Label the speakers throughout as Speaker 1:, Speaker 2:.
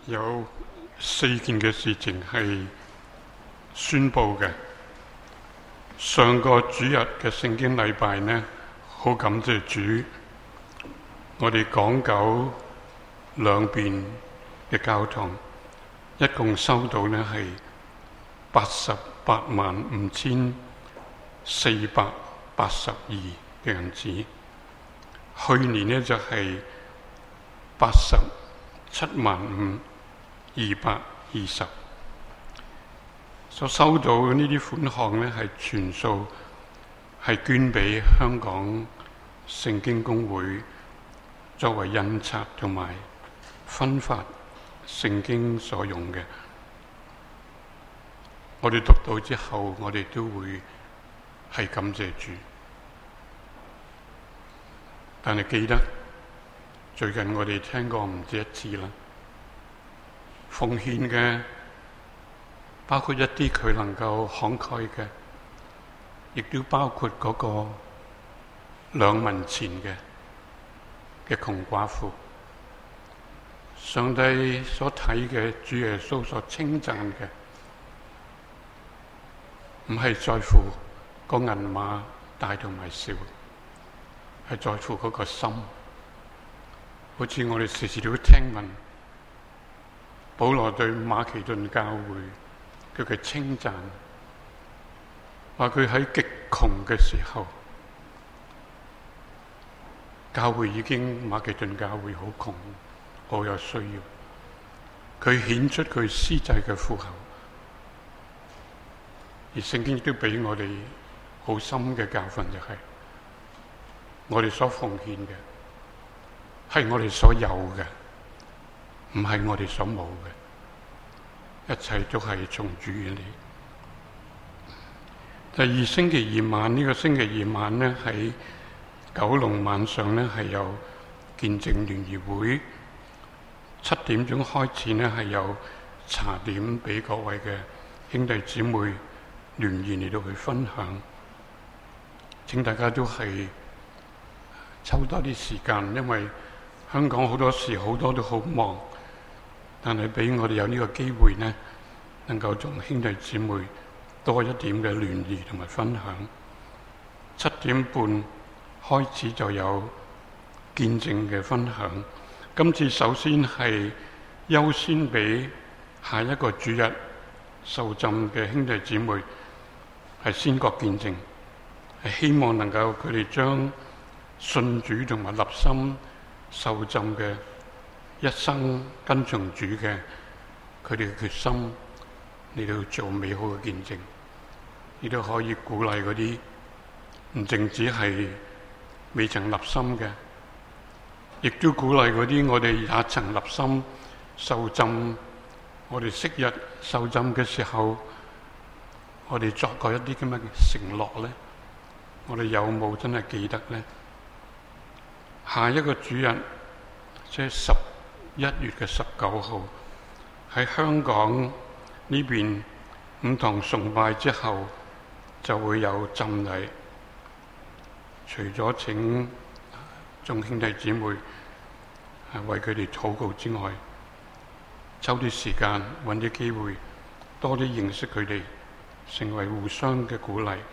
Speaker 1: 有4件嘅事情係宣佈嘅。上個主日嘅聖經禮拜呢，好感謝主，我哋港九兩邊嘅教堂一共收到呢係885482嘅銀紙，去年呢就係87220，所收到呢啲款項呢係全數係捐俾香港聖經公會，作為印刷同埋分發聖經所用嘅。我哋讀到之後，我哋都會係感謝主。但係記得最近我哋聽過唔止一次啦，奉獻嘅包括一啲佢能夠慷慨嘅，亦都包括嗰個2文錢嘅窮寡婦。上帝所睇嘅，主耶穌所稱讚嘅，唔係在乎個銀碼大同埋小，係在乎嗰個心。好似我哋時時都聽聞保羅對馬其頓教會佢嘅稱讚，話佢喺極窮嘅時候，教會已經馬其頓教會好窮，好有需要，佢顯出佢施濟嘅富厚。而聖經亦都俾我哋好深嘅教訓，就係我哋所奉獻嘅係我哋所有嘅，唔係我哋所冇嘅，一切都係從主而嚟。第二星期二晚，呢個星期二晚呢，喺九龍晚上呢，係有見證聯誼會，7點鐘開始呢，係有茶點俾各位嘅兄弟姊妹聯誼嚟到去分享。請大家都係抽多啲時間，因為香港好多時好多都好忙，但係俾我哋有呢個機會呢，能夠同兄弟姊妹多一點嘅聯誼同埋分享。7點半開始就有見證嘅分享。今次首先係優先俾下一個主日受浸嘅兄弟姊妹係先覺見證，係希望能夠佢哋將信主同埋立心受浸嘅一生跟從主嘅佢哋嘅決心嚟到做美好嘅見證，亦都可以鼓勵嗰啲唔淨止係未曾立心嘅，亦都鼓勵嗰啲我哋也曾立心受浸。我哋昔日受浸嘅時候，我哋作過一啲咁嘅承諾呢，我哋有冇真係記得呢？下一個主日即係11月19號，喺香港呢邊5堂崇拜之後就會有浸禮。除咗請眾兄弟姊妹為佢哋禱告之外，抽啲時間揾啲機會多啲認識佢哋，成為互相嘅鼓勵。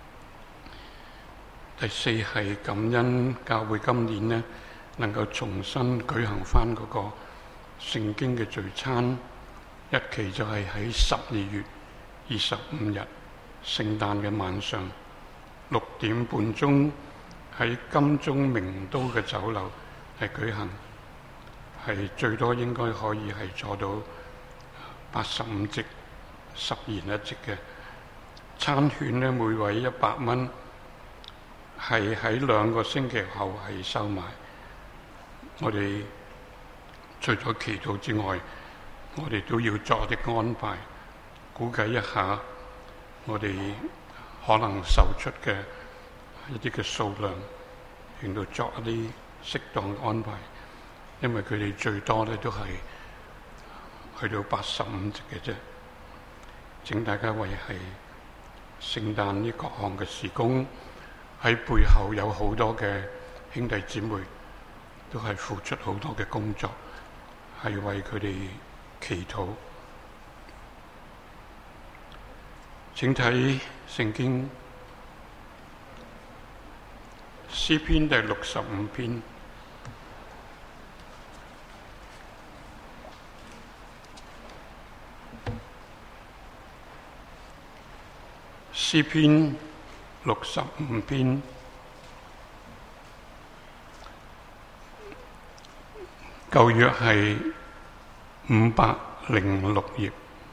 Speaker 1: 第4係感恩教會今年呢能夠重新舉行返嗰個聖經嘅聚餐，日期就係喺12月25日聖誕嘅晚上6點半鐘喺金鐘名都嘅酒樓係舉行，係最多應該可以係坐到85席，10言一席嘅。餐券呢，每位100蚊，係喺2個星期後係收埋。我哋除咗祈禱之外，我哋都要作啲安排，估計一下我哋可能售出嘅一啲嘅數量，令到作一啲適當嘅安排。因為佢哋最多咧都係去到85席嘅啫。請大家為係聖誕呢各項嘅事工，喺背後有好多嘅兄弟姊妹都係付出好多嘅工作，係為佢哋祈禱。請睇聖經詩篇第65篇。詩篇65篇，舊約係506頁。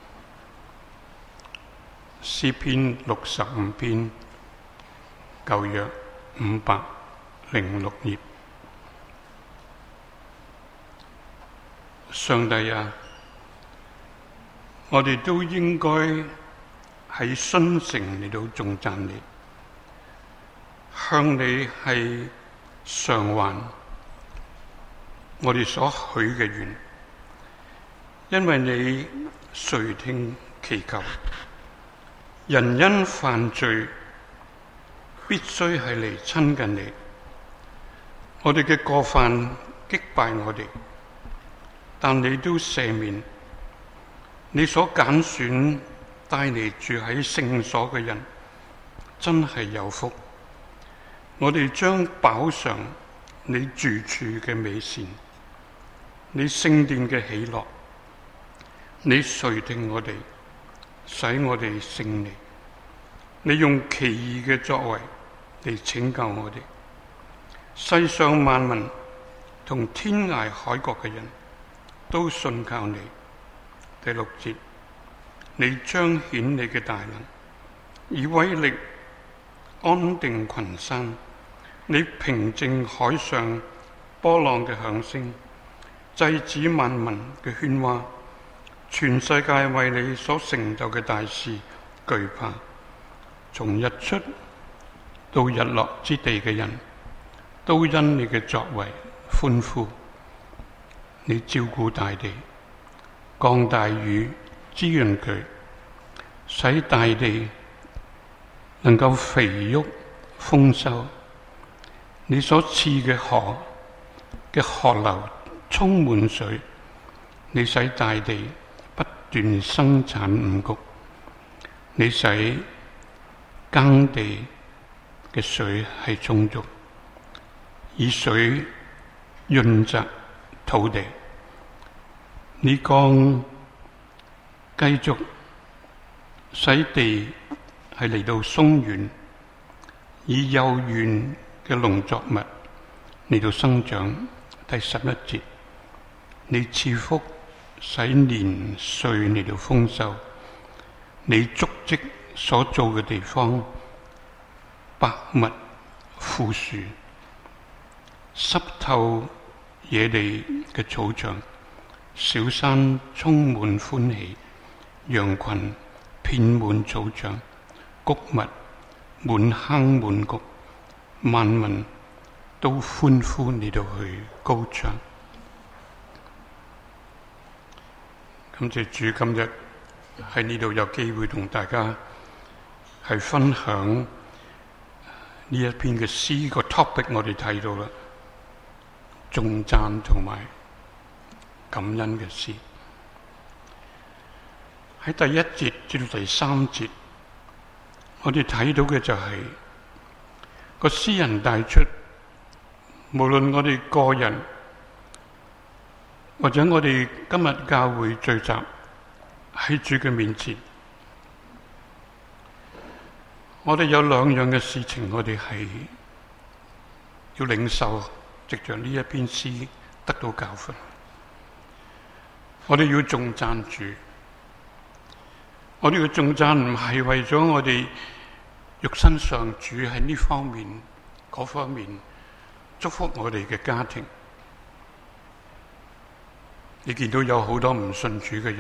Speaker 1: 詩篇65篇，舊約506頁。上帝啊，我哋都應該喺新城嚟到頌讚你，向你係償還我哋所許嘅願，因為你垂聽祈求。人因犯罪必須係嚟親近你，我哋嘅過犯擊敗我哋，但你都赦免。你所揀選帶嚟住喺聖所嘅人，真係有福。我哋將飽嘗你住處嘅美善，你聖殿嘅喜樂。你垂聽我哋，使我哋勝利。你用奇異嘅作為嚟拯救我哋。世上萬民同天涯海角嘅人都信靠你。第6節，你彰顯你嘅大能，以威力安定群山。你平靜海上波浪嘅響聲，制止萬民嘅喧嘩。全世界為你所成就嘅大事懼怕，從日出到日落之地嘅人都因你嘅作為歡呼。你照顧大地，降大雨滋潤佢，使大地能夠肥沃豐收。你所賜嘅河流充滿水，你使大地不斷生產五穀。你使耕地嘅水係充足，以水潤澤土地。你降繼續使地係嚟到鬆軟，以幼嫩嘅農作物嚟到生長。第11節，你賜福使年歲嚟到豐收。你足跡所造嘅地方，百物富庶，濕透野地嘅草場，小山充滿歡喜，羊群遍滿草場，穀物滿坑滿谷，萬民都歡呼你到去高唱。感謝主，今日喺呢度有機會同大家係分享呢一篇嘅詩個 topic， 我哋睇到啦，頌讚同埋感恩嘅詩。喺第1節至到第3節，我哋睇到嘅就係個詩人帶出，無論我哋個人或者我哋今日教會聚集喺主嘅面前，我哋有2樣嘅事情，我哋係要領受，藉着呢一篇詩得到教訓。我哋要頌讚主，我哋嘅頌讚唔係為咗我哋肉身上主喺呢方面嗰方面祝福我哋嘅家庭。你見到有好多唔信主嘅人，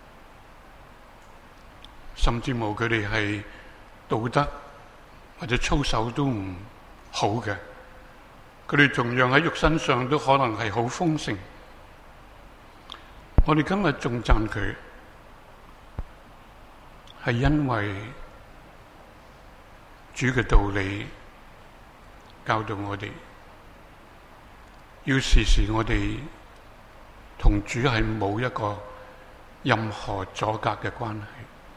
Speaker 1: 甚至乎佢哋係道德或者操守都唔好嘅，佢哋同樣喺肉身上都可能係好豐盛。我哋今日頌讚佢，係因為主嘅道理教導我哋，要時時我哋同主係冇一個任何阻隔嘅關係。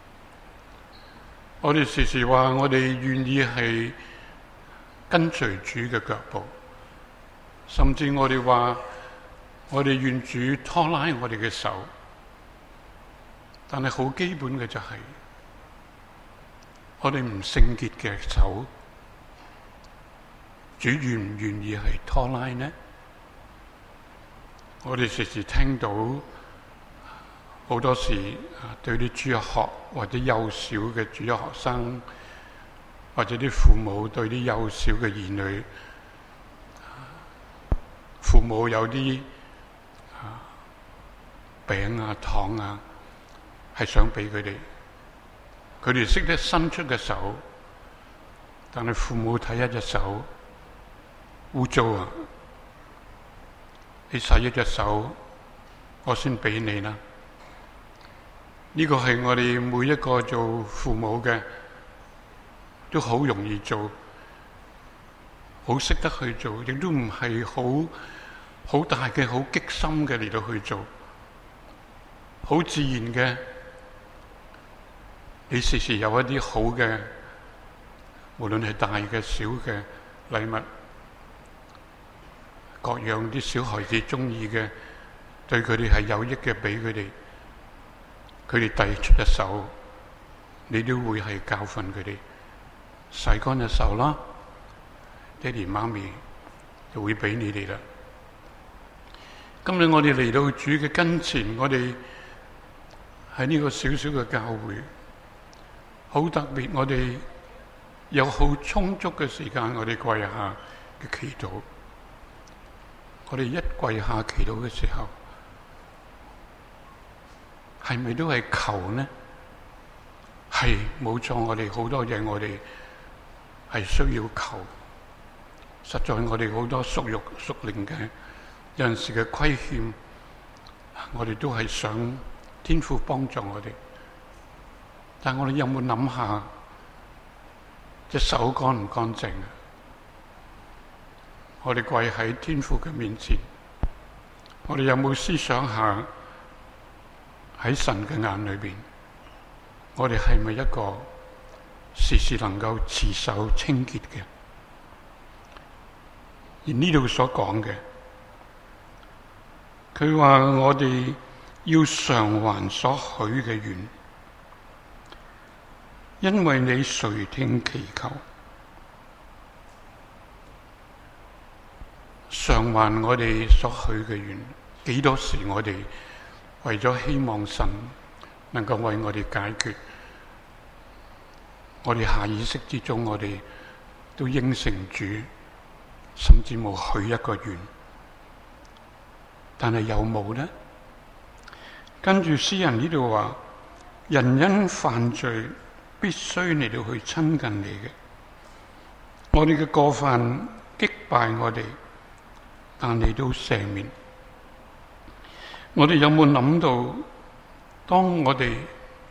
Speaker 1: 我哋時時話我哋願意係跟隨主嘅腳步，甚至我哋話我哋願主拖拉我哋嘅手，但係好基本嘅就係我哋唔聖潔嘅手，主願唔願意係拖拉呢？我哋時時聽到好多時對啲主日學或者幼小嘅主日學生，或者啲父母對啲幼小嘅兒女，父母有啲餅啊糖啊，係想俾佢哋，佢哋識得伸出嘅手，但係父母睇一隻手污糟啊，你洗一隻手，我先俾你啦。呢個係我哋每一個做父母嘅都好容易做，好識得去做，亦都唔係好大嘅、好激心嘅嚟到去做，好自然嘅。你時時有一啲好嘅，無論係大嘅、小嘅禮物，各樣啲小孩子中意嘅，對佢哋係有益嘅，俾佢哋。佢哋遞出隻手，你都會係教訓佢哋洗乾隻手啦。爹哋媽咪就會俾你哋啦。今日我哋嚟到主嘅跟前，我哋喺呢個小小嘅教會，好特別。我哋有好充足嘅時間，我哋跪下嘅祈禱。我哋一跪下祈禱嘅時候，係咪都係求呢？係，冇錯，我哋好多嘢我哋係需要求。實在我哋好多屬肉屬靈嘅有陣時嘅虧欠，我哋都係想天父幫助我哋。但我哋有冇諗下隻手乾唔乾淨啊？我哋跪喺天父嘅面前，我哋有冇思想下喺神嘅眼裏邊，我哋係咪一個時時能夠持守清潔嘅？而呢度所講嘅，佢話我哋要償還所許嘅願，因為你垂聽祈求，償還我哋所許嘅願。幾多時我哋為咗希望神能夠為我哋解決，我哋下意識之中，我哋都應承主，甚至冇許一個願。但係有冇呢？跟住詩人呢度話，人因犯罪必須嚟到去親近你嘅，我哋嘅過犯擊敗我哋，但你都赦免。我哋有冇諗到，當我哋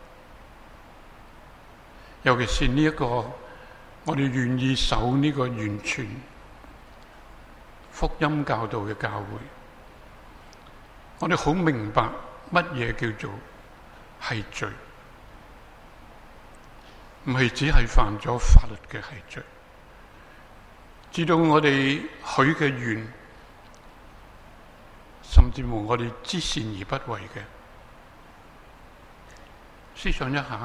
Speaker 1: 尤其是呢一個，我哋願意守呢個完全福音教導嘅教會，我哋好明白乜嘢叫做係罪，唔係只係犯咗法律嘅係罪，知道我哋許嘅願，甚至乎我哋知善而不為嘅。思想一下，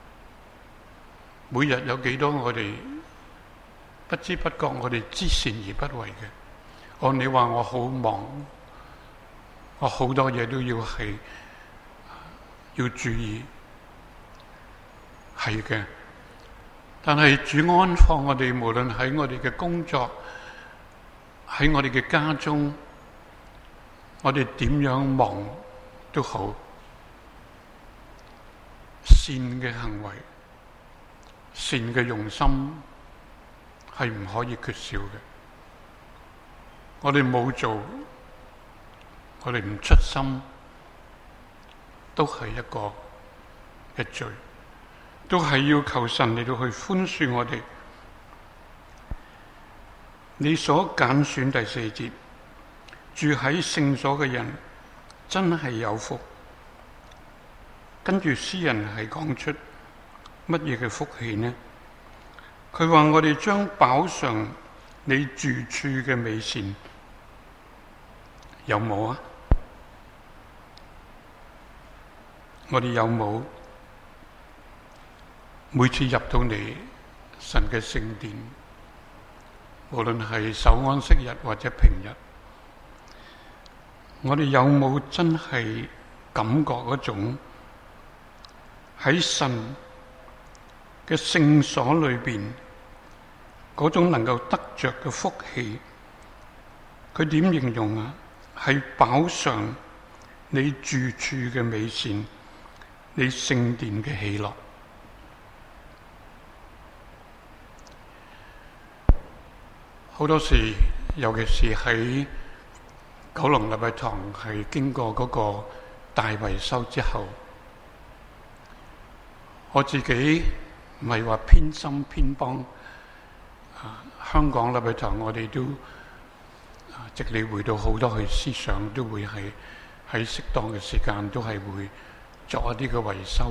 Speaker 1: 每日有幾多我哋不知不覺我哋知善而不為嘅？你話我好忙，我好多嘢都要注意，係嘅。但係主安放我哋，無論喺我哋嘅工作，喺我哋嘅家中，我哋點樣忙都好，善嘅行為、善嘅用心係唔可以缺少嘅。我哋冇做，我哋唔出心，都係一個嘅罪，都係要求神嚟到去寬恕我哋。你所揀選第4節，住喺聖所嘅人真係有福。 跟住詩人係講出乜嘢嘅福氣呢？佢話我哋將飽嘗你住處嘅美善，有冇啊？我哋有冇每次入到嚟神嘅聖殿，無論係守安息日或者平日，我哋有冇真係感覺嗰種喺神嘅聖所裏邊嗰種能夠得着嘅福氣？佢點形容啊？係飽嘗你住處嘅美善，你聖殿嘅喜樂。好多時，尤其是喺九龍禮拜堂係經過嗰個大維修之後，我自己唔係話偏心偏幫香港禮拜堂，我哋都直理會到好多佢思想，都會係喺適當嘅時間都係會作一啲嘅維修。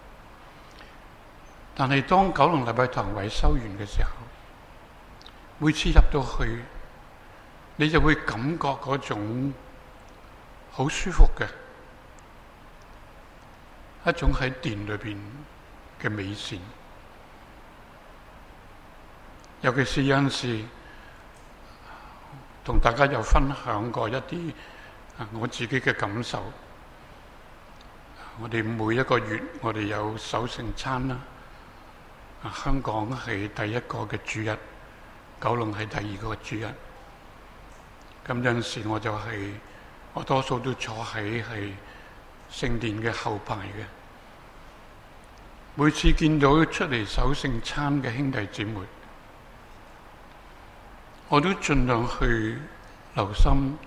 Speaker 1: 但係當九龍禮拜堂維修完嘅時候，每次入到去，你就會感覺嗰種好舒服嘅一種喺殿裏邊嘅美善。尤其是有陣時同大家有分享過一啲我自己嘅感受。我哋每一個月我哋有守聖餐啦，香港係第一個嘅主日，九龍係第二個主日。咁有陣時我多數都坐喺係聖殿嘅後排嘅。每次見到出嚟守聖餐嘅兄弟姊妹，我都盡量去留心，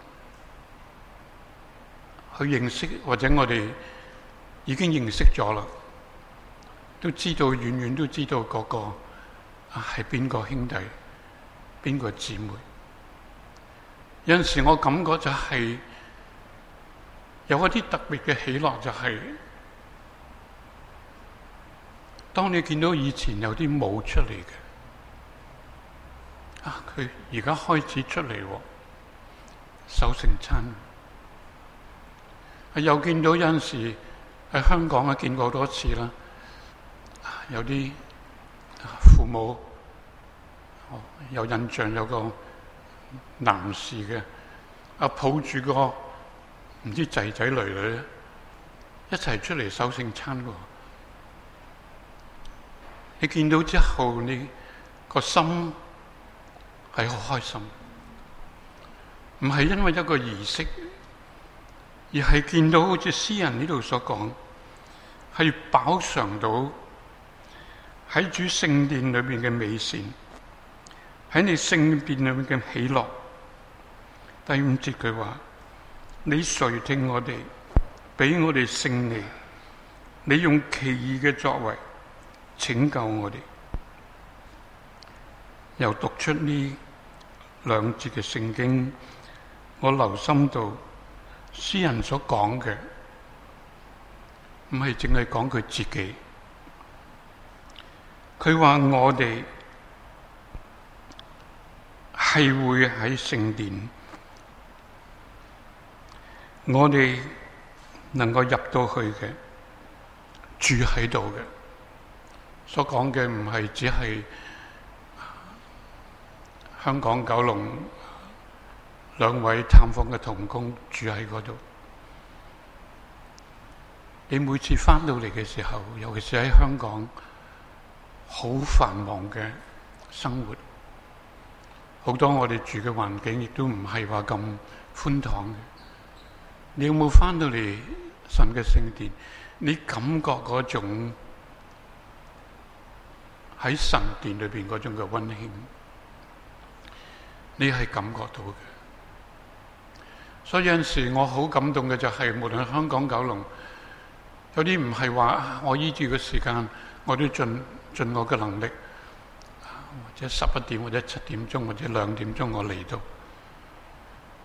Speaker 1: 去認識，或者我哋已經認識咗啦，都知道遠遠都知道嗰個係邊個兄弟，邊個姊妹。有陣時我感覺就係有一啲特別嘅喜樂，就係當你見到以前有啲冇出嚟嘅，佢而家開始出嚟守聖餐。又見到有陣時喺香港見過好多次啦，有啲父母有印象，有個男士嘅抱住個唔知仔仔女女一齊出嚟守聖餐嘅。你見到之後，你個心係好開心，唔係因為一個儀式，而係見到好似詩人呢度所講，係飽嘗到喺主聖殿裏邊嘅美善，喺你聖殿裏面嘅喜樂。第五節佢話：你垂聽我哋，俾我哋勝利，你用奇異嘅作為拯救我哋。又讀出呢兩節嘅聖經，我留心到詩人所講嘅唔係淨係講佢自己，佢話我哋係會喺聖殿，我哋能夠入到去嘅，住喺度嘅。所講嘅唔係只係香港九龍兩位探訪嘅同工住喺嗰度。你每次返到嚟嘅時候，尤其是喺香港好繁忙嘅生活，好多我哋住嘅環境亦都唔係話咁寬敞嘅。你有冇返到嚟神嘅聖殿？你感覺嗰種喺神殿裏邊嗰種嘅溫馨，你係感覺到嘅。所以有陣時我好感動嘅就係，無論香港九龍，有啲唔係話我依住嘅時間，我都盡我嘅能力，或者11點或者7點鐘或者2點鐘我嚟到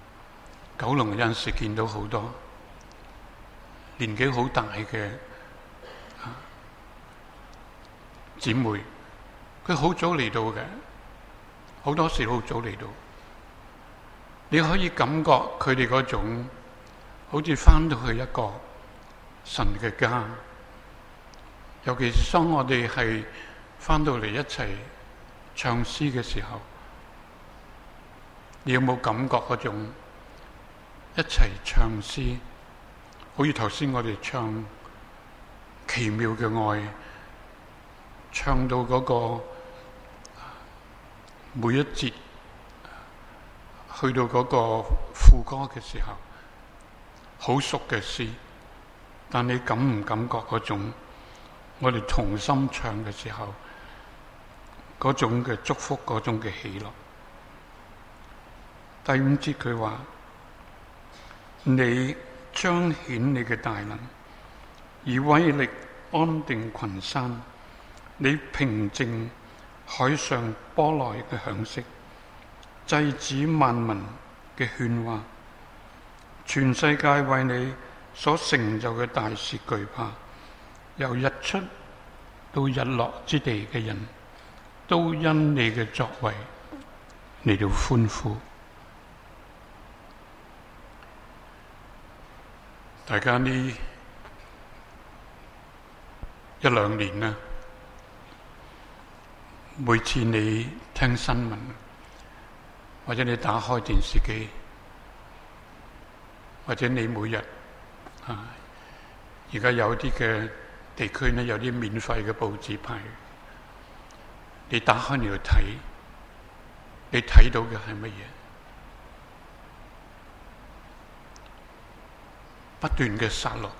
Speaker 1: 九龍。有陣時見到好多年紀好大嘅姊妹，佢好早嚟到嘅，好多時好早嚟到。你可以感覺佢哋嗰種好似返到去一個神嘅家，尤其是當我哋係返到嚟一齊唱詩嘅時候，你有冇感覺嗰種一齊唱詩？好似頭先我哋唱奇妙嘅愛，唱到嗰個每一節，去到嗰個副歌嘅時候，好熟嘅詩，但你感唔感覺嗰種我哋同心唱嘅時候嗰種嘅祝福，嗰種嘅喜樂？第五節佢話：你彰顯你嘅大能，以威力安定群山，你平靜海上波來嘅響息，制止萬民嘅喧嘩，全世界為你所成就嘅大事懼怕，由日出到日落之地嘅人都因你嘅作為嚟到歡呼。大家呢一兩年啦，每次你聽新聞，或者你打開電視機，或者你每日而家有啲嘅地區呢，有啲免費嘅報紙派，你打開嚟睇，你睇到嘅係乜嘢？不斷嘅殺戮，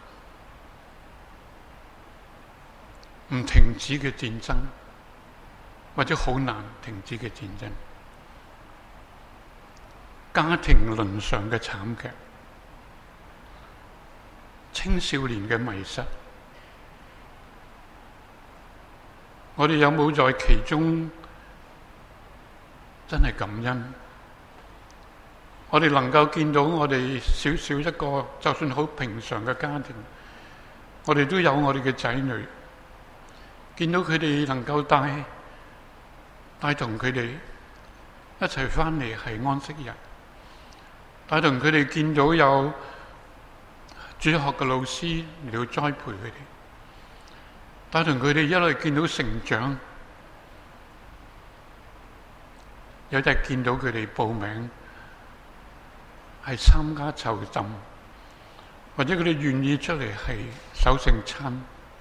Speaker 1: 唔停止嘅戰爭，或者好難停止嘅戰爭，家庭倫常嘅慘劇，青少年嘅迷失，我哋有冇在其中真係感恩？我哋能夠見到我哋少少一個，就算好平常嘅家庭，我哋都有我哋嘅仔女，見到佢哋能夠帶同佢哋一齊返嚟係安息日，帶同佢哋見到有主學嘅老師嚟到栽培佢哋，帶同佢哋一路見到成長，有日見到佢哋報名係參加籌浸，或者佢哋願意出嚟係守聖餐，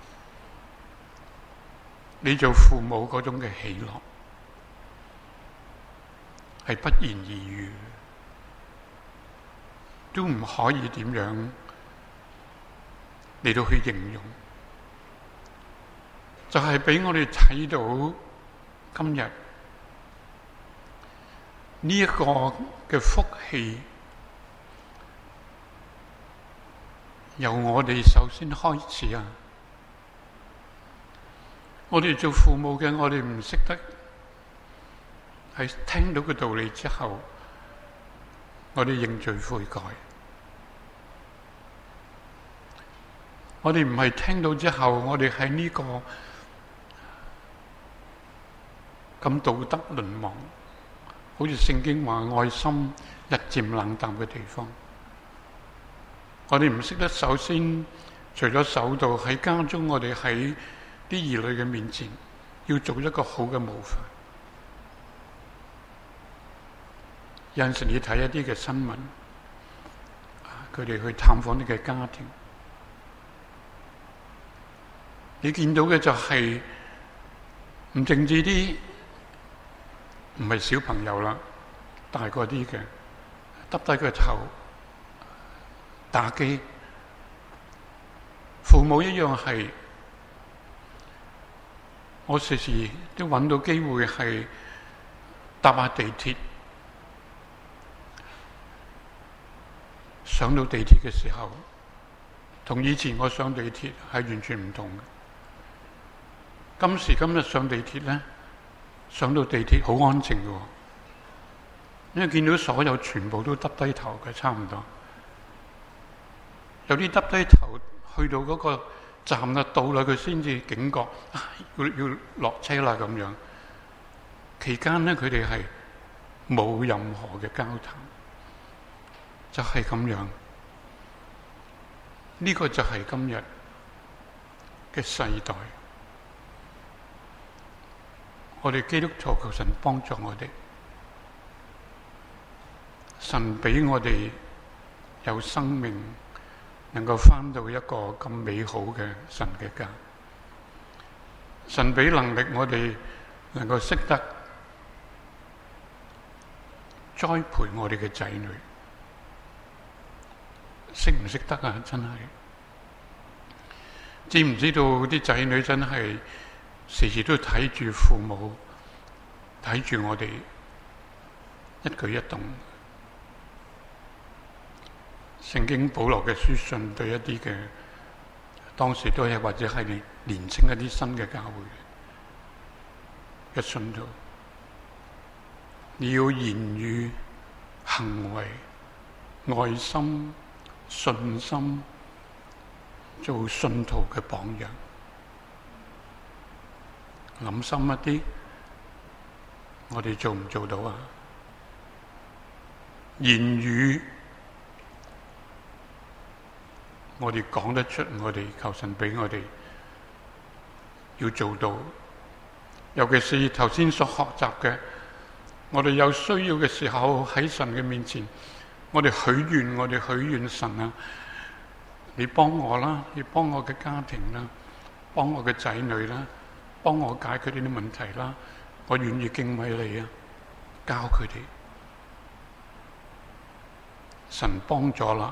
Speaker 1: 你做父母嗰種嘅喜樂係不言而喻，都唔可以點樣嚟到去形容，就係俾我哋睇到今日呢一個嘅福氣。由我哋首先開始啊！我哋做父母嘅，我哋唔識得係聽到個道理之後，我哋認罪悔改。我哋唔係聽到之後，我哋喺呢個咁道德淪亡，好似聖經話愛心日漸冷淡嘅地方。我哋唔識得首先，除咗守道喺家中，我哋喺啲兒女嘅面前要做一個好嘅模範。有陣時你睇一啲嘅新聞，佢哋去探訪你嘅家庭，你見到嘅就係唔淨止啲唔係小朋友啦，大個啲嘅耷低個頭打機，父母一樣係，我時時都揾到機會係搭下地鐵，上到地鐵嘅時候，同以前我上地鐵係完全唔同嘅。今時今日上地鐵呢，上到地鐵好安靜嘅，因為見到所有全部都耷低頭嘅，差唔多。有啲耷低頭去到嗰個站得到啦，佢先至警覺，要落車啦咁樣。期間呢，佢哋係冇任何嘅交談，就係咁樣。呢個就係今日嘅世代。我哋基督徒求神幫助我哋，神俾我哋有生命，能夠返到一個咁美好嘅神嘅家。神俾能力我哋能夠識得栽培我哋嘅仔女，識唔識得啊？真係知唔知道啲仔女真係時時都睇住父母，睇住我哋一舉一動。聖經保羅嘅書信對一啲嘅當時都係或者係年青一啲新嘅教會嘅信徒，你要言語、行為、愛心、信心，做信徒嘅榜樣。諗深一啲，我哋做唔做到啊？言語我哋講得出，我哋求神俾我哋要做到。尤其是頭先所學習嘅，我哋有需要嘅時候喺神嘅面前，我哋許願神啊，你幫我啦，你幫我嘅家庭啦，幫我嘅仔女啦，幫我解決呢啲問題啦，我願意敬畏你啊，教佢哋。神幫咗啦，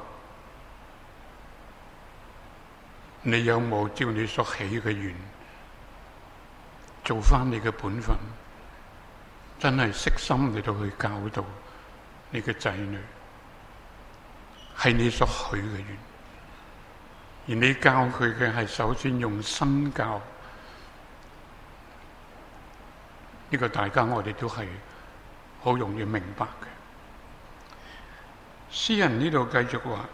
Speaker 1: 你有冇照你所起嘅願做返你嘅本分？真係悉心嚟到去教導你嘅仔女，係你所許嘅願，而你教佢嘅係首先用身教。呢個大家我哋都係好容易明白嘅。詩人呢度繼續話，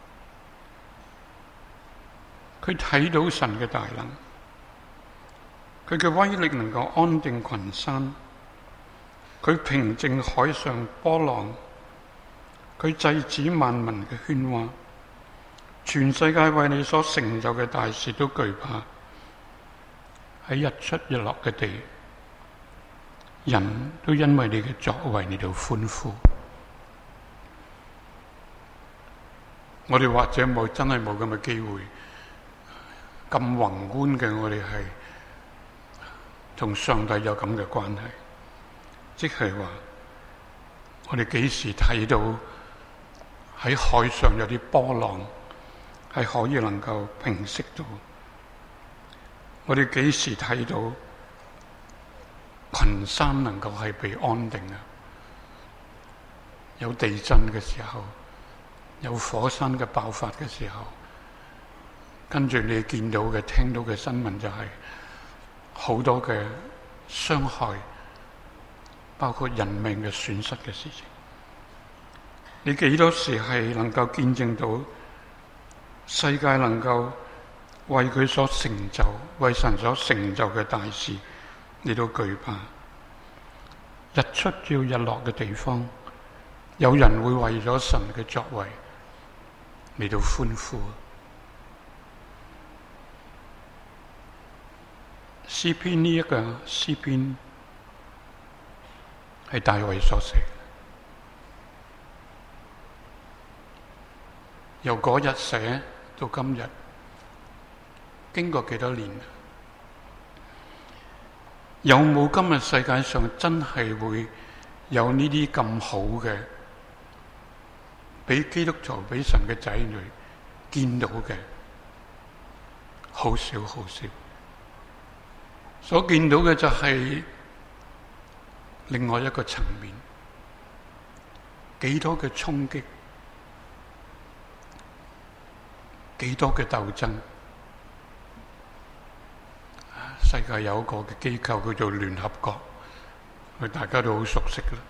Speaker 1: 佢睇到神嘅大能，佢嘅威力能夠安定群山，佢平靜海上波浪，佢制止萬民嘅喧嘩，全世界為你所成就嘅大事都懼怕。喺日出日落嘅地，人都因為你嘅作為嚟到歡呼。我哋或者真係冇咁嘅機會，咁宏觀嘅我哋係同上帝有咁嘅關係，即係話我哋幾時睇到喺海上有啲波浪係可以能夠平息到？我哋幾時睇到群山能夠係被安定啊？有地震嘅時候，有火山嘅爆發嘅時候，跟住你見到嘅、聽到嘅新聞就係好多嘅傷害，包括人命嘅損失嘅事情。你幾多時係能夠見證到世界能夠為佢所成就、為神所成就嘅大事，你都懼怕？日出照日落嘅地方，有人會為咗神嘅作為嚟到歡呼。詩篇呢一個詩篇係大衛所寫，由嗰日寫到今日，經過幾多年？有冇今日世界上真係會有呢啲咁好嘅，俾基督徒、俾神嘅仔女見到嘅？好少好少。所見到嘅就係另外一個層面，幾多嘅衝擊，幾多嘅鬥爭。世界有一個嘅機構叫做聯合國，佢大家都好熟悉啦。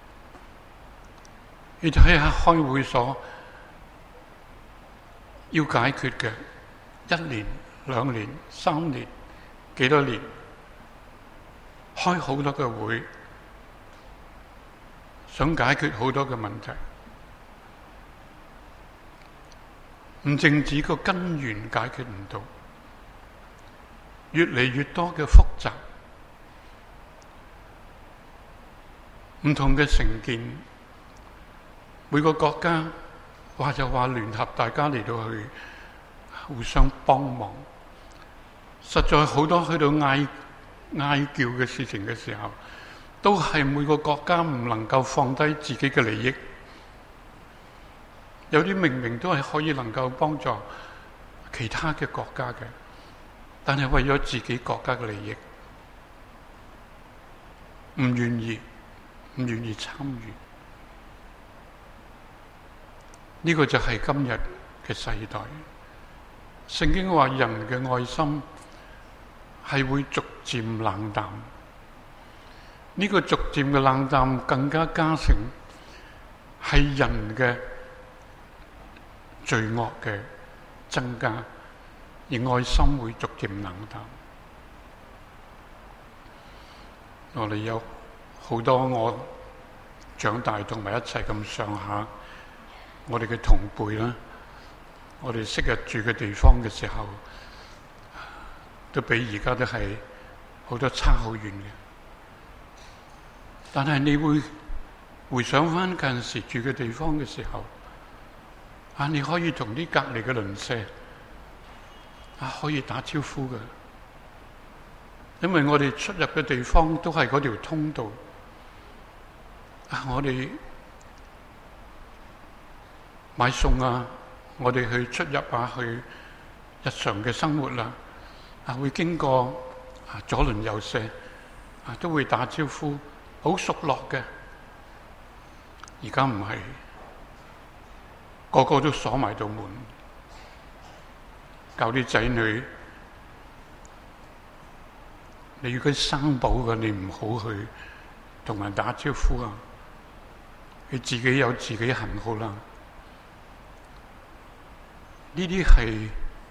Speaker 1: 你睇下開會所要解決嘅，一年 2年、3年、幾多年，開好多嘅會，想解決好多嘅問題，唔淨止個根源解決唔到，越嚟越多嘅複雜，唔同嘅成見，每個國家話就話聯合大家嚟到去互相幫忙，實在好多去到嗌叫嘅事情嘅時候，都係每個國家唔能夠放低自己嘅利益。有啲明明都係可以能夠幫助其他嘅國家嘅，但係為咗自己國家嘅利益，唔願意參與。呢個就係今日嘅世代。聖經話人嘅愛心係會逐漸冷淡，呢個逐漸嘅冷淡更加加成係人嘅罪惡嘅增加，而愛心會逐漸冷淡。我哋有好多我長大同埋一齊咁上下，我哋嘅同輩啦，我哋昔日住嘅地方嘅時候，都比而家都係好多差好遠嘅。但係你會回想翻近時住嘅地方嘅時候，你可以同啲隔離嘅鄰舍可以打招呼嘅，因為我哋出入嘅地方都係嗰條通道。我哋買餸啊，我哋去出入去日常嘅生活啦，會經過左鄰右舍，都會打招呼，好熟絡嘅。而家唔係，個個都鎖埋道門，教啲仔女，你如果生寶嘅，你唔好去同人打招呼啊！你自己有自己行好啦。呢啲係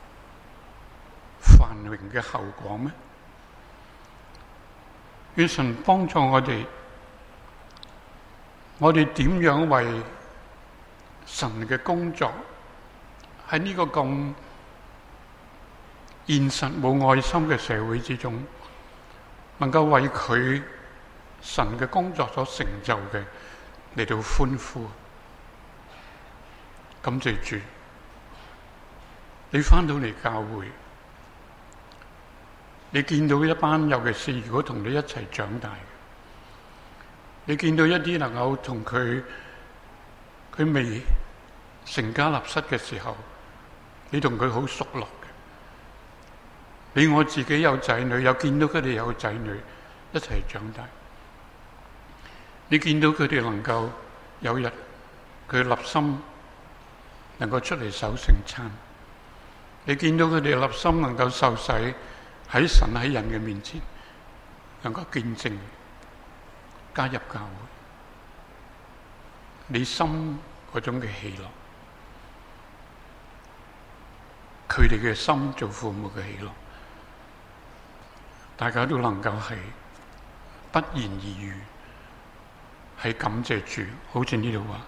Speaker 1: 繁榮嘅後果咩？願神幫助我哋，我哋點樣為神嘅工作喺呢個咁現實冇愛心嘅社會之中，能夠為佢神嘅工作所成就嘅嚟到歡呼。感謝主，你返到嚟教會，你見到一班，尤其是如果同你一齊長大，你見到一啲能夠同佢未成家立室嘅時候，你同佢好熟絡嘅。你我自己有仔女，又見到佢哋有仔女一齊長大，你見到佢哋能夠有日佢立心能夠出嚟守聖餐，你見到佢哋立心能夠受洗喺神喺人嘅面前能夠見證加入教會，你心嗰種嘅喜樂，佢哋嘅心做父母嘅喜樂，大家都能夠係不言而喻，係感謝主。好似呢度話，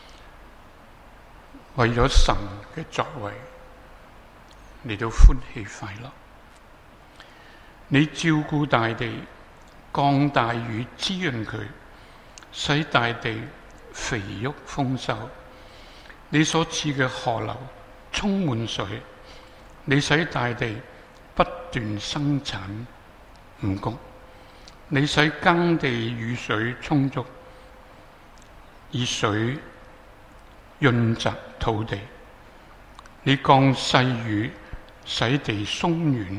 Speaker 1: 為咗神嘅作為嚟到歡喜快樂。你照顧大地，降大雨滋潤佢，使大地肥沃豐收。你所賜嘅河流充滿水，你使大地不斷生產五穀。你使耕地雨水充足，以水潤澤土地。你降細雨，使地鬆軟，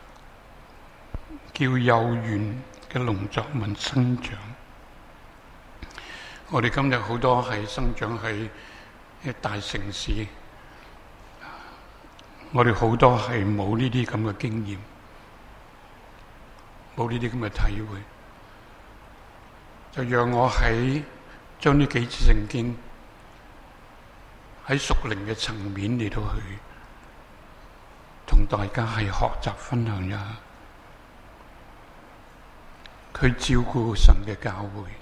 Speaker 1: 叫幼園嘅農作物生長。我哋今日好多係生長喺大城市，我哋好多係冇呢啲咁嘅經驗，冇呢啲咁嘅體會，就讓我將呢幾次聖經喺屬靈嘅層面嚟到去同大家係學習分享一下。佢照顧神嘅教會，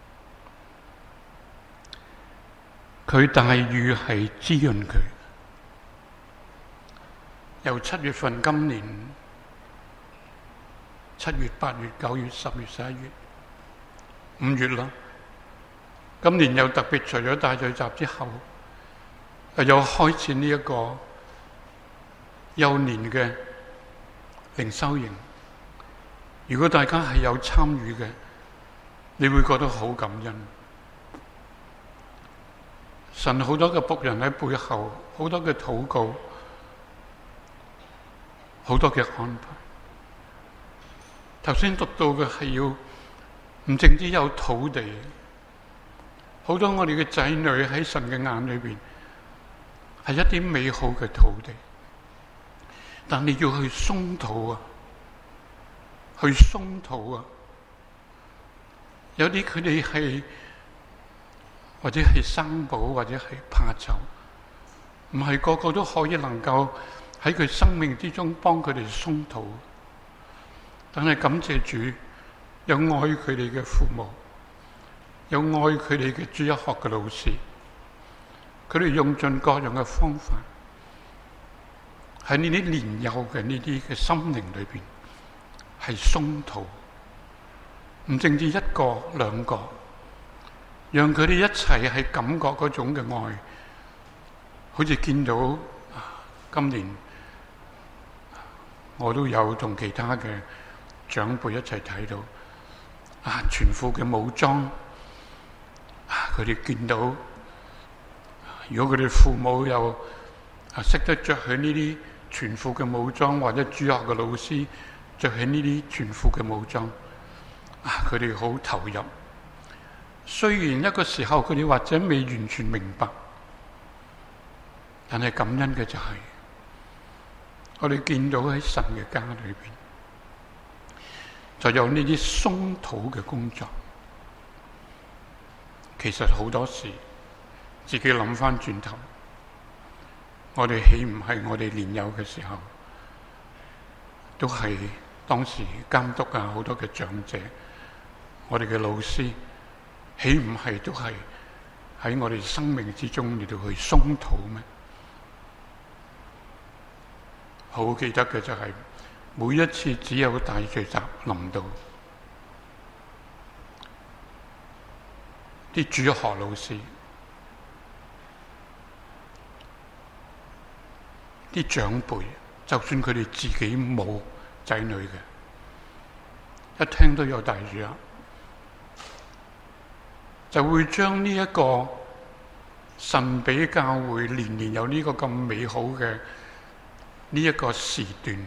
Speaker 1: 佢大雨係滋潤佢。由7月份今年7月、8月、9月、10月、11月、5月啦，今年又特別除咗大聚集之後，又開始呢一個幼年嘅靈修營。如果大家係有參與嘅，你會覺得好感恩。神好多嘅僕人喺背後，好多嘅禱告，好多嘅安排。頭先讀到嘅係要唔淨止有土地，好多我哋嘅仔女喺神嘅眼裏邊係一啲美好嘅土地，但你要去鬆土啊，去鬆土啊！有啲佢哋係或者係生保，或者係怕醜，唔係個個都可以能夠喺佢生命之中幫佢哋鬆土。但係感謝主，有愛佢哋嘅父母，有愛佢哋嘅主日學嘅老師，佢哋用盡各樣嘅方法，喺呢啲年幼嘅呢啲嘅心靈裏邊係鬆土，唔淨止一個兩個，讓佢哋一齊係感覺嗰種嘅愛。好似見到今年我都有同其他嘅長輩一齊睇到全副嘅武裝，佢哋見到，如果佢哋父母又識得着起呢啲全副嘅武裝，或者主學嘅老師着起呢啲全副嘅武裝，佢哋好投入。雖然一個時候佢哋或者未完全明白，但係感恩嘅就係，我哋見到喺神嘅家裏邊，就有呢啲鬆土嘅工作。其實好多時自己諗翻轉頭，我哋豈唔係我哋年幼嘅時候，都係當時監督好多嘅長者，我哋嘅老師，豈唔係都係喺我哋生命之中嚟到去鬆土咩？好記得嘅就係，每一次只有大聚集臨到，啲主學老師、啲長輩，就算佢哋自己冇仔女嘅，一聽到有大聚集，就會將呢一個神俾教會年年有呢個咁美好嘅呢一個時段，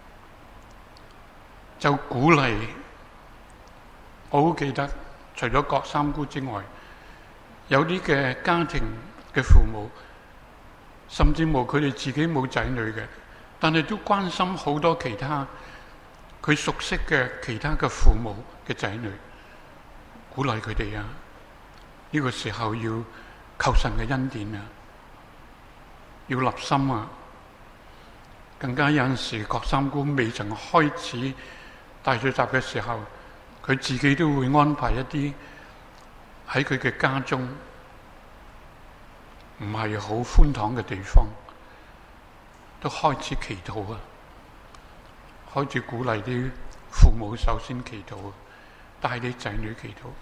Speaker 1: 就鼓勵。我好記得，除咗郭三姑之外，有啲嘅家庭嘅父母，甚至乎佢哋自己冇仔女嘅，但係都關心好多其他佢熟悉嘅其他嘅父母嘅仔女，鼓勵佢哋呢個時候要求神嘅恩典要立心更加有陣時，郭三姑未曾開始大聚集嘅時候，佢自己都會安排一啲喺佢嘅家中唔係好寬敞嘅地方，都開始祈禱開始鼓勵啲父母首先祈禱，帶啲仔女祈禱。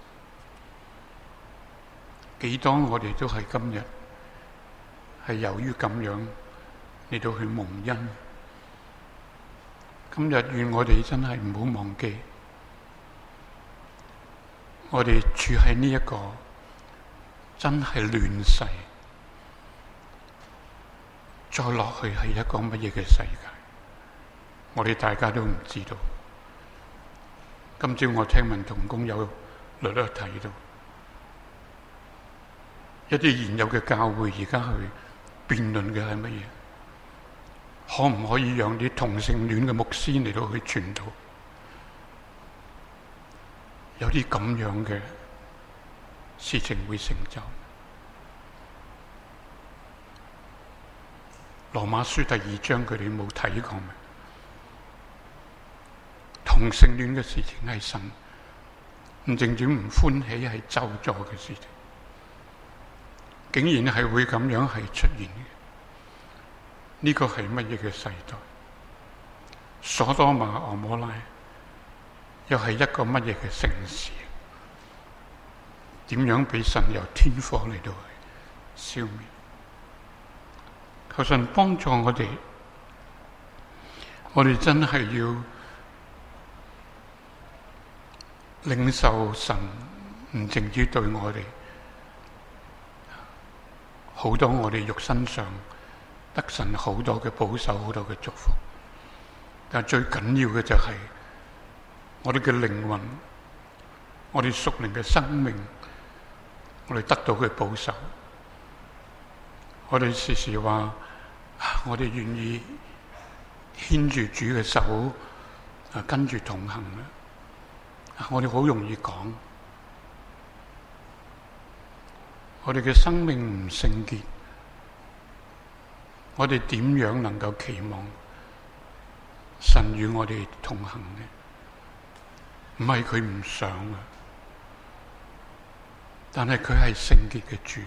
Speaker 1: 幾多我哋都係今日係由於咁樣嚟到去蒙恩。今日願我哋真係唔好忘記，我哋處喺呢一個真係亂世，再落去係一個乜嘢嘅世界，我哋大家都唔知道。今朝我聽聞同工有略略睇到一啲現有嘅教會而家去辯論嘅係乜嘢？可唔可以讓啲同性戀嘅牧師嚟到去傳道？有啲咁樣嘅事情會成就。 羅馬書第2章佢哋冇睇過咩？同性戀嘅事情係神唔淨止唔歡喜，係咒詛嘅事情，竟然係會咁樣係出現嘅。呢個係乜嘢嘅世代？所多瑪蛾摩拉又係一個乜嘢嘅城市？點樣俾神由天火嚟到去消滅？求神幫助我哋，我哋真係要領受神唔淨止對我哋好多，我哋肉身上得神好多嘅保守，好多嘅祝福。但最緊要嘅就係我哋嘅靈魂，我哋屬靈嘅生命，我哋得到佢保守。我哋時時話，我哋願意牽住主嘅手，跟住同行啦。我哋好容易講，我哋嘅生命唔聖潔，我哋點樣能夠期望神與我哋同行呢？唔係佢唔想啊，但係佢係聖潔嘅主，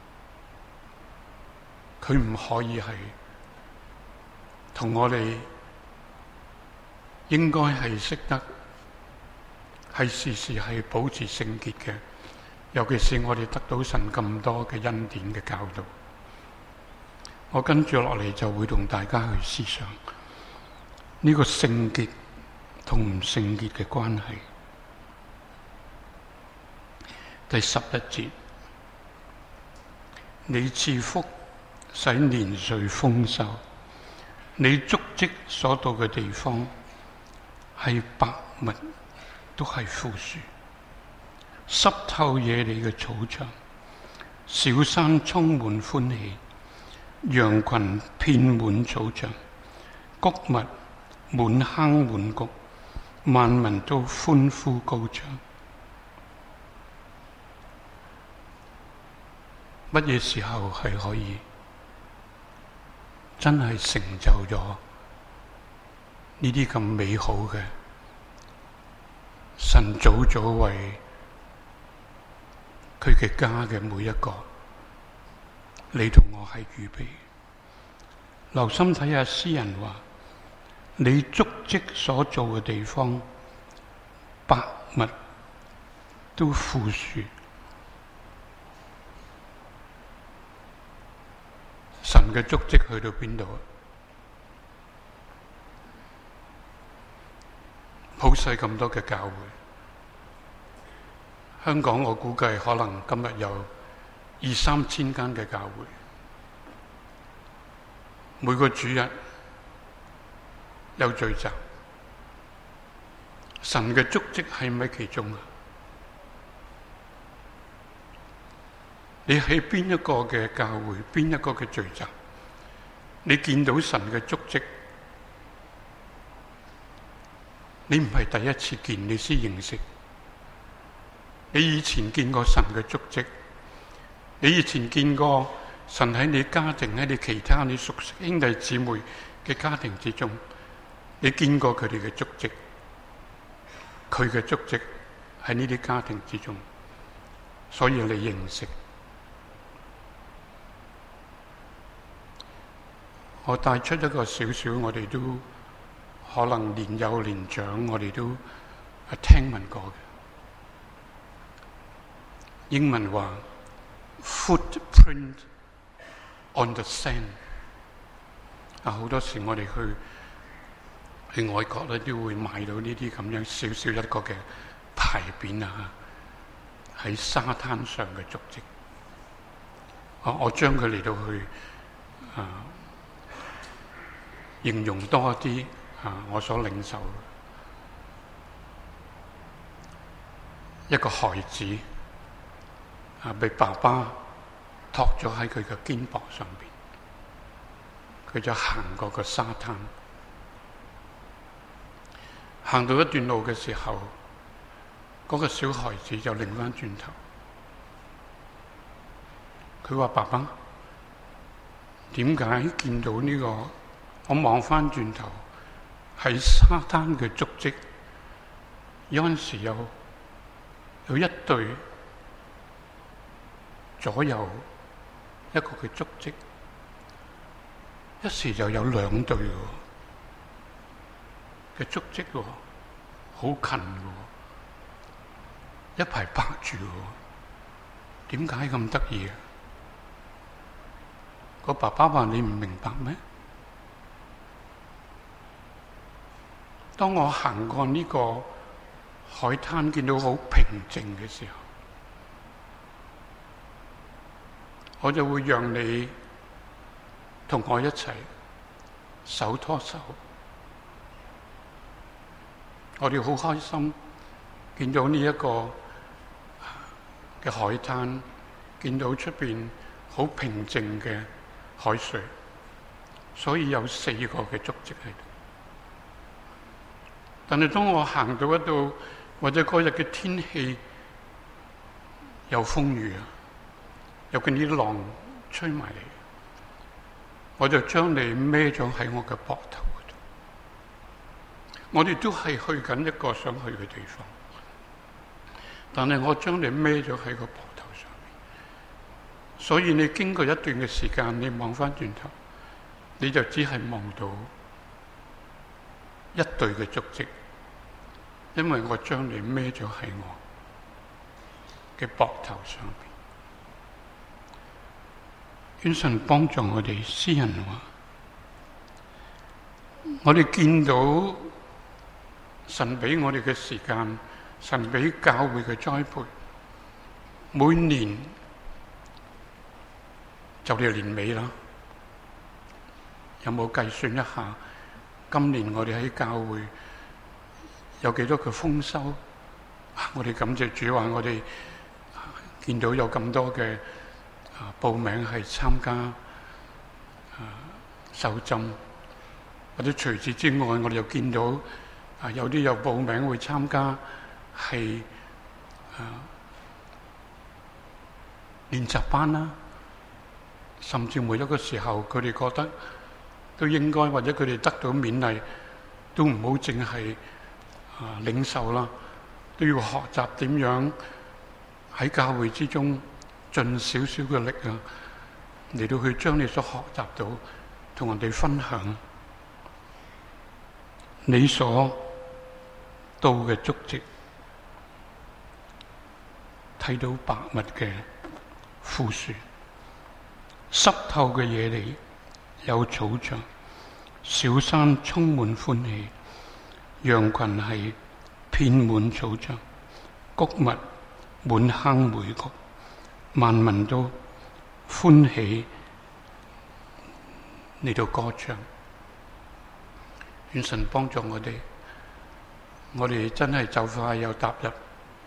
Speaker 1: 佢唔可以係同我哋應該係識得係時時係保持聖潔嘅，尤其是我哋得到神咁多嘅恩典嘅教導。我跟住落嚟就會同大家去思想呢個聖潔同唔聖潔嘅關係。第11節，你賜福使年歲豐收，你足跡所到嘅地方係百物都係富庶，濕透野地嘅草場，小山充滿歡喜，羊群遍滿草場，穀物滿坑滿谷，萬民都歡呼高唱。乜嘢時候係可以真係成就咗呢啲咁美好嘅神早早為佢嘅家嘅每一個，你同我係預備？留心睇下詩人話，你足跡所做嘅地方，百物都富庶。神嘅足跡去到邊度啊？普世咁多嘅教會，香港我估計可能今日有2-3千間嘅教會，每個主日有聚集，神嘅足跡係咪其中啊？你喺邊一個嘅教會，邊一個嘅聚集，你見到神嘅足跡，你唔係第一次見，你先認識。你以前見過神嘅足跡，你以前見過神喺你家庭，喺你其他你熟悉兄弟姊妹嘅家庭之中，你見過佢哋嘅足跡，佢嘅足跡喺呢啲家庭之中，所以你認識。我帶出一個少少，我哋都可能年幼年長，我哋都聽聞過嘅英文話 footprint on the sand。好多時我哋去外國咧，都會買到呢啲咁樣少少一個嘅牌匾啊，喺沙灘上嘅足跡。我將佢嚟到去形容多一啲我所領受一個孩子被爸爸托咗喺佢嘅肩膊上邊，佢就行過個沙灘，行到一段路嘅時候，嗰個小孩子就擰翻轉頭，佢話：爸爸， 點解見到呢個？我望翻轉頭喺沙灘嘅足跡，有陣時有一對左右一個嘅足跡，一時就有兩對嘅足跡喎，好近嘅喎，一排拍住喎，點解咁得意啊？個爸爸話：你唔明白咩？當我行過呢個海灘，見到好平靜嘅時候，我就會讓你同我一齊手拖手。我哋好開心見到呢一個嘅海灘，見到出邊好平靜嘅海水，所以有4個嘅足跡喺度。但係當我行到一度，或者嗰日嘅天氣有風雨啊，有啲浪吹埋嚟，我就將你孭咗喺我嘅膊頭嗰度。我哋都係去緊一個想去嘅地方，但係我將你孭咗喺個膊頭上面，所以你經過一段嘅時間，你望翻轉頭，你就只係望到一對嘅足跡，因為我將你孭咗喺我嘅膊頭上邊。願神幫助我哋。詩人話：我哋見到神俾我哋嘅時間，神俾教會嘅栽培，每年就嚟年尾啦。有冇計算一下？今年我哋喺教會有幾多個豐收？我哋感謝主，話我哋見到有咁多嘅報名係參加受浸，或者除此之外，我哋又見到有啲有報名會參加係練習班啦，甚至每一個時候佢哋覺得都應該，或者佢哋得到勉勵，都唔好淨係領受啦，都要學習點樣喺教會之中盡少少嘅力啊，嚟到去將你所學習到同人哋分享，你所到嘅足跡，睇到白密嘅枯樹，濕透嘅野地有草場，小山充滿歡喜，羊群係遍滿草場，穀物滿坑每谷，萬民都歡喜嚟到歌唱。願神幫助我哋，我哋真係就快又踏入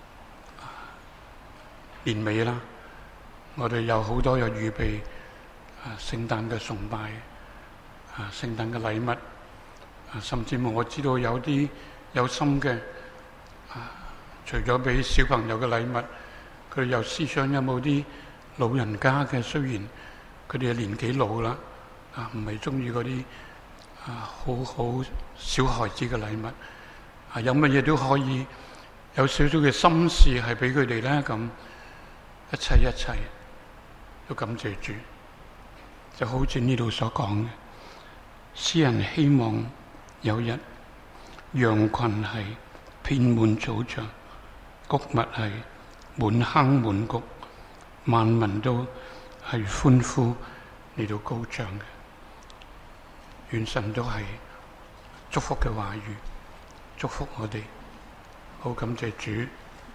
Speaker 1: 年尾啦。我哋有好多有預備聖誕嘅崇拜，聖誕嘅禮物，甚至乎我知道有啲有心嘅，除咗俾小朋友嘅禮物，佢哋又思想有冇啲老人家嘅，雖然佢哋嘅年紀老啦，唔係中意嗰啲好小孩子嘅禮物，有乜嘢都可以有少少嘅心事係俾佢哋咧，咁一切都感謝主。就好似呢度所講嘅，詩人希望有日羊群係遍滿草場，穀物係滿坑滿谷，萬民都係歡呼嚟到高漲嘅。願神都係祝福嘅話語，祝福我哋。好感謝主。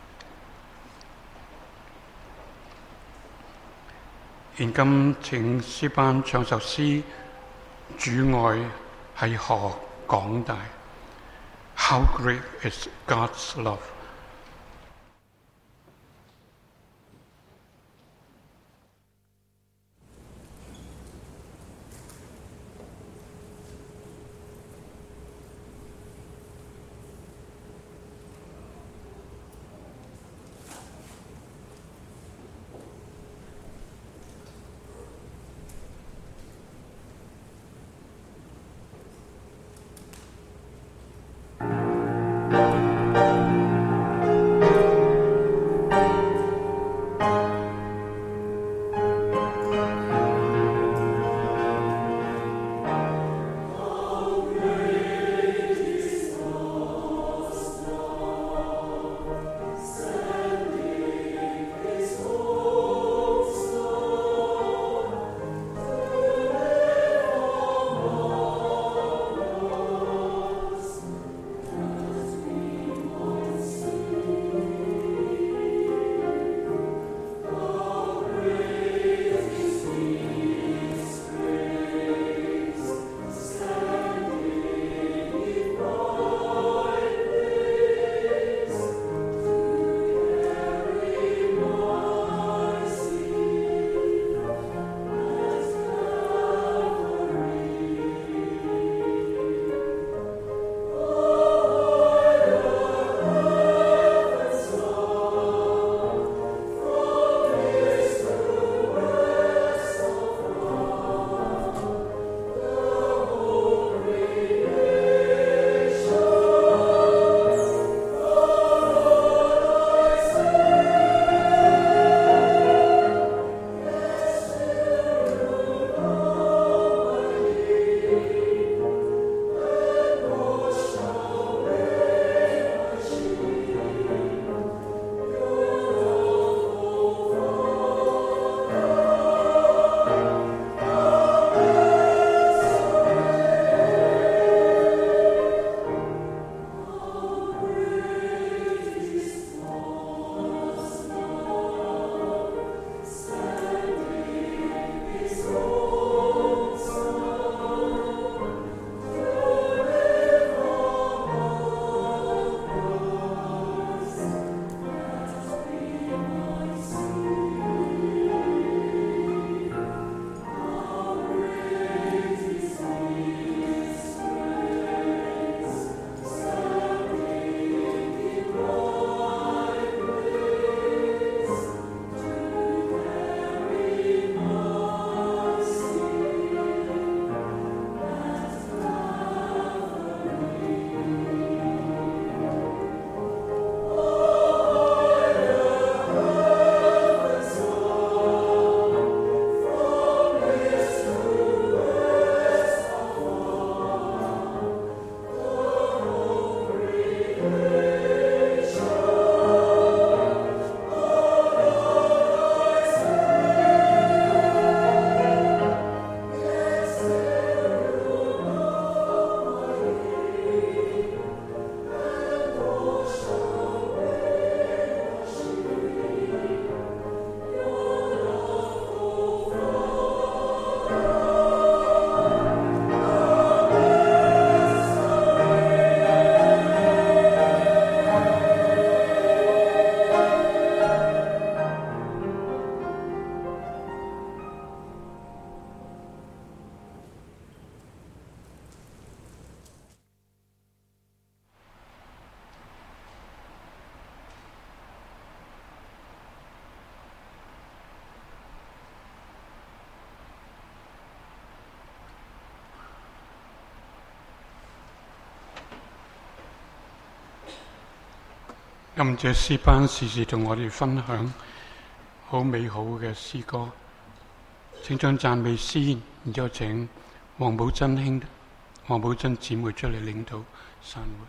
Speaker 1: 現今請詩班唱首詩，主愛係何廣大 ，How great is God's love。 感謝詩班時時同我哋分享好美好嘅詩歌，請將讚美詩，然之後請黃寶珍姊妹出嚟領導散會。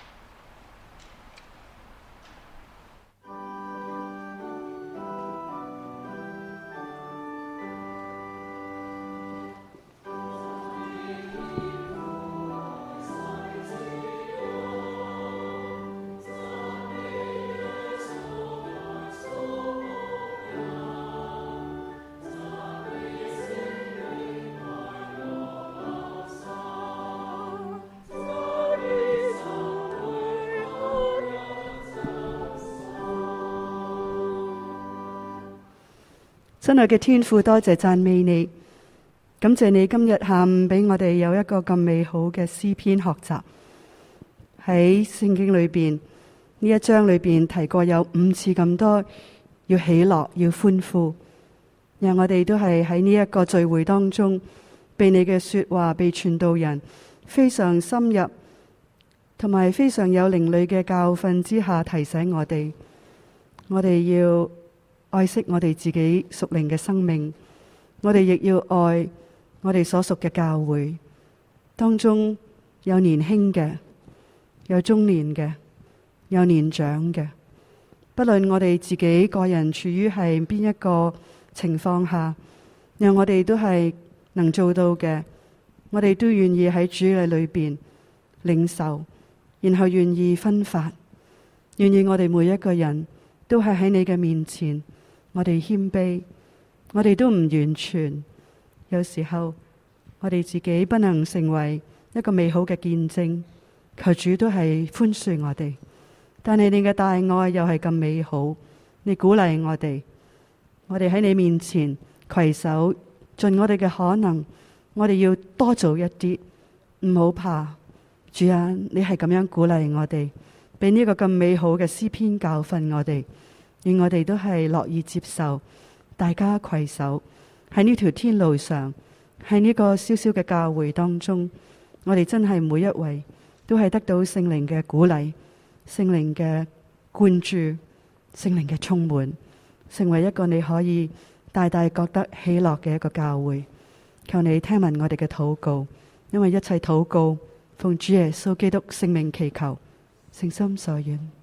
Speaker 2: 親愛嘅天父，多謝讚美你，感謝你今日下午俾我哋有一個咁美好嘅詩篇學習。喺聖經裏邊呢一章裏邊提過有5次咁多要喜樂要歡呼，讓我哋都係喺呢一個聚會當中被你嘅說話被傳道人非常深入同埋非常有靈裏嘅教訓之下提醒我哋要愛惜我哋自己屬靈嘅生命，我哋亦要愛我哋所屬嘅教會，當中有年輕嘅，有中年嘅，有年長嘅，不論我哋自己個人處於係邊一個情況下，讓我哋都係能做到嘅，我哋都願意喺主嘅裏邊領受，然後願意分發，願意我哋每一個人都係喺你嘅面前。我哋謙卑，我哋都唔完全，有時候我哋自己不能成為一個美好嘅見證，求主都係寬恕我哋。但係你嘅大愛又係咁美好，你鼓勵我哋喺你面前攜手，盡我哋嘅可能，我哋要多做一啲，唔好怕。主啊，你係咁樣鼓勵我哋，俾呢個咁美好嘅詩篇教訓我哋。願我哋都係樂意接受，大家攜手喺呢條天路上，喺呢個小小嘅教會當中，我哋真係每一位都係得到聖靈嘅鼓勵、聖靈嘅灌注、聖靈嘅充滿，成為一個你可以大大覺得喜樂嘅一個教會。求你聽聞我哋嘅禱告，因為一切禱告奉主耶穌基督聖名祈求，誠心所願。